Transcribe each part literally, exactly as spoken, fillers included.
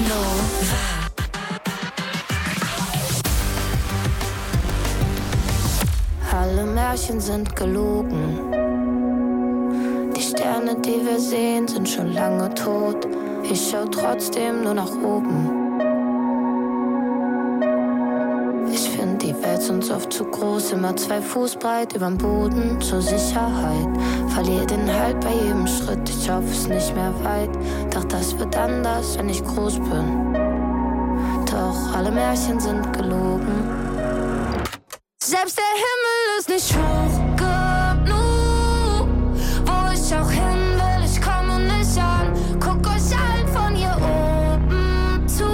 Alle Märchen sind gelogen. Die Sterne, die wir sehen, sind schon lange tot. Ich schau trotzdem nur nach oben. Ich find die Welt sonst oft zu groß, immer zwei Fuß breit überm Boden zur Sicherheit. Verlier den Halt bei jedem Schritt, ich hoffe es nicht mehr weit. Doch das wird anders, wenn ich groß bin. Doch alle Märchen sind gelogen. Selbst der Himmel ist nicht hoch genug. Wo ich auch hin will, ich komme nicht an. Guck euch allen von hier oben zu.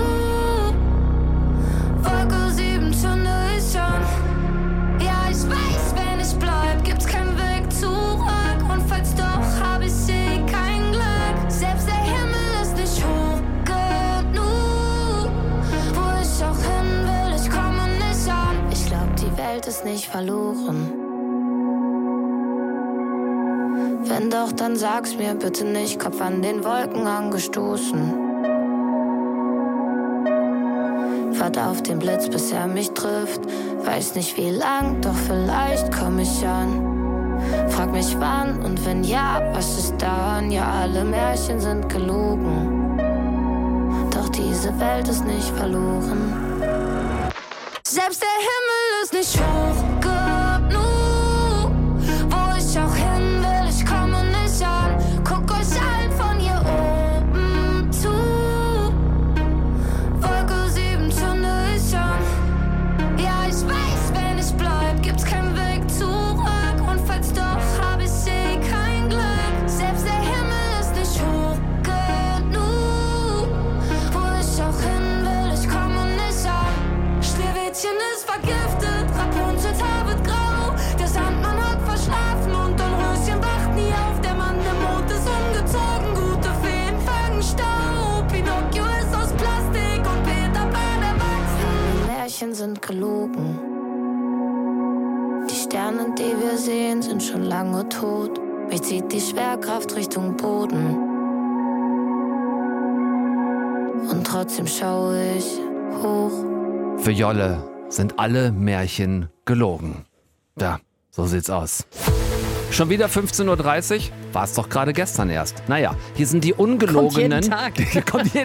Wolke sieben zünde ich an. Ja, ich weiß, wenn ich bleib, gibt's keinen Weg zurück. Und falls doch, hab ich eh kein Glück. Selbst der Himmel ist nicht hoch genug. Wo ich auch hin will, ich komme nicht an. Ich glaub, die Welt ist nicht verloren. Wenn doch, dann sag's mir bitte nicht, Kopf an den Wolken angestoßen. Warte auf den Blitz, bis er mich trifft. Weiß nicht wie lang, doch vielleicht komm ich an. Frag mich wann und wenn ja, was ist dann? Ja, alle Märchen sind gelogen. Doch diese Welt ist nicht verloren. Selbst der Himmel ist nicht hoch genug. Wo ich auch hin will, ich komme nicht an. Guck euch allen von hier oben zu. Wolke sieben zünde ich an. Ja, ich weiß, wenn ich bleib, gibt's keinen Weg zurück. Und falls doch, hab ich eh kein Glück. Selbst der Himmel ist nicht hoch genug. Wo ich auch hin will, ich komme nicht an. Schneewittchen ist vergiftet, Rapunzels Haar wird grau. Der Sandmann hat verschlafen und Dornröschen wacht nie auf. Der Mann im Mond ist umgezogen, gute Feen fangen Staub. Pinocchio ist aus Plastik und Peter Pan erwachsen. Die Märchen sind gelogen. Die Sterne, die wir sehen, sind schon lange tot. Mich zieht die Schwerkraft Richtung Boden. Und trotzdem schaue ich hoch. Für Jolle sind alle Märchen gelogen. Ja, so sieht's aus. Schon wieder fünfzehn Uhr dreißig? War es doch gerade gestern erst. Naja, hier sind die ungelogenen. Kommt jeden Tag. Kommt jeden